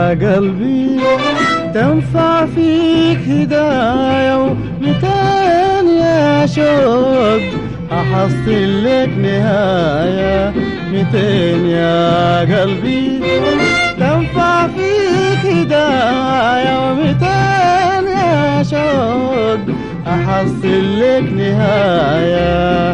قلبي تنفع فيك هدايا ومتين يا شوق أحصل لك نهاية. متين يا قلبي تنفع فيك هدايا ومتين يا شوق أحصل لك نهاية.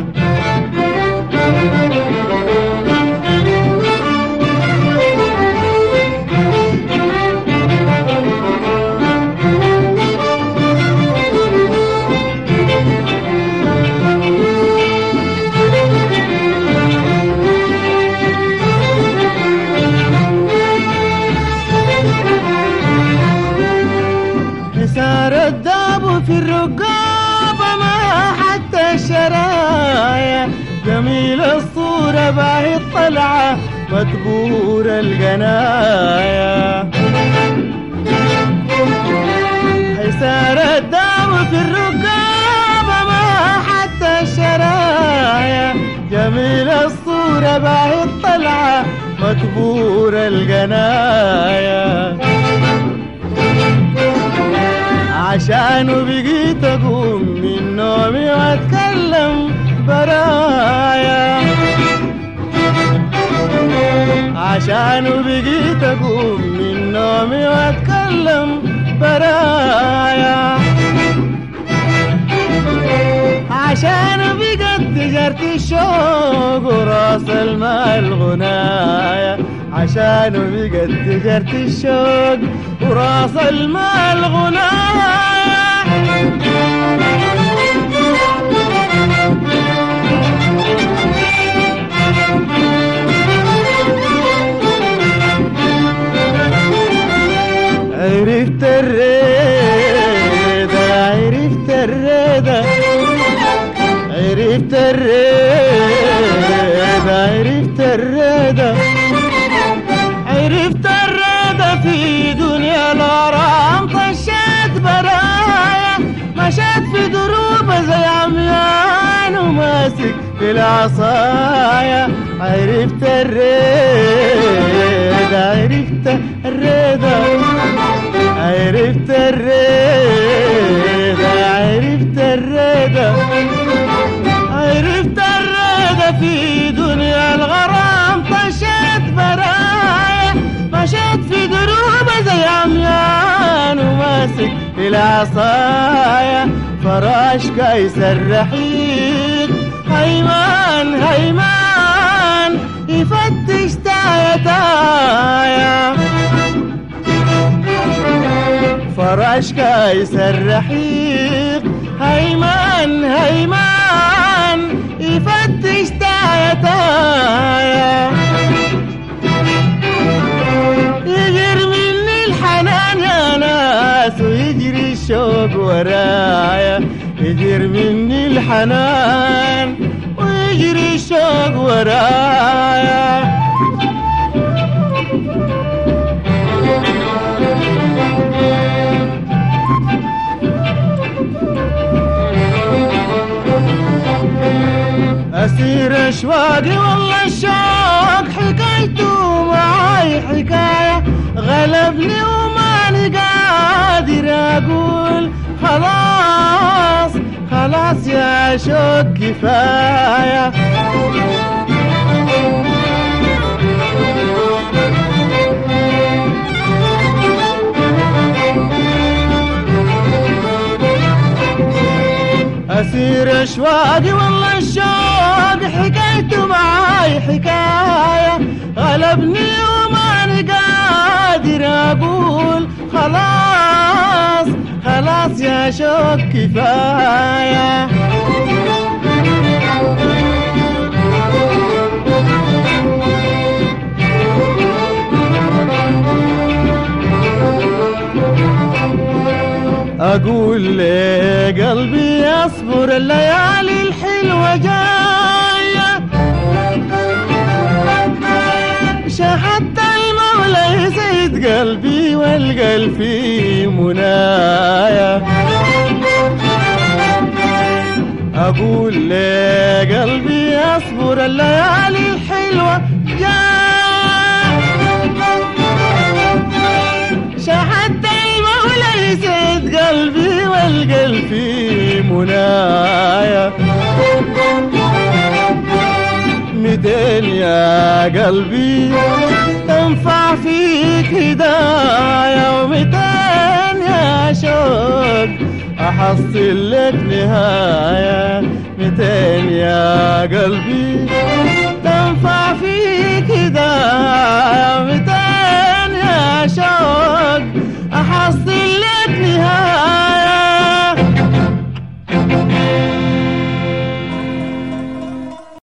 سار الداب في الرقابة ما حتى الشرايا. جميل الصورة باهي الطلعة مدبور القنايا. سار الداب في الرقابة ما حتى الشرايا. جميل الصورة باهي الطلعة مدبور القنايا. عشانه بقيت أقوم من نومي وأتكلم برايا. عشانه بقيت أقوم من نومي وأتكلم برايا. عشانه بقت تجارة الشوق وراس المال غنايا. عشانه بقت تجارة الشوق وراس المال غنايا. عرفت الريدة عرفت الريدة عرفت الريدة عرفت الريدة عرفت الريدة في دنيا الغرام. طشت برايا مشيت في دروب زي عميان وماسك في العصايا. عرفت الريدة عرفت الريدة عرفت الريدة عرفت الريدة عرفت الريدة في دنيا الغرام. طشت برايا مشيت في دروب زي عميان وماسك في العصايا. فراش قيصر رحيل هيمان هيمان يفتش تايتايا. فراش قيصر رحيل هيمان هيمان يفتش تايتايا. يجري مني الحنان يا ناس ويجري الشوق ورايا. يجري مني الحنان ويجري الشوق ورايا. أسير أشواقي والله الشوق حكايته معاي حكاية. غلبني وماني قادر أقول خلاص خلاص يا شوق كفاية. أسير أشواقي والله الشوق حكايته معاي حكاية. غلبني وماني قادر أقول خلاص خلاص يا شوق كفاية. أقول لقلبي أصبر الليالي الحلوة جاية. شحت المولى يزيد قلبي والقلب في منايا. أقول لقلبي أصبر الليالي الحلوة جاية. منايا. 200 يا قلبي تنفع فيك هدايا، و200 يا شوق أحصل لك نهاية. 200 يا قلبي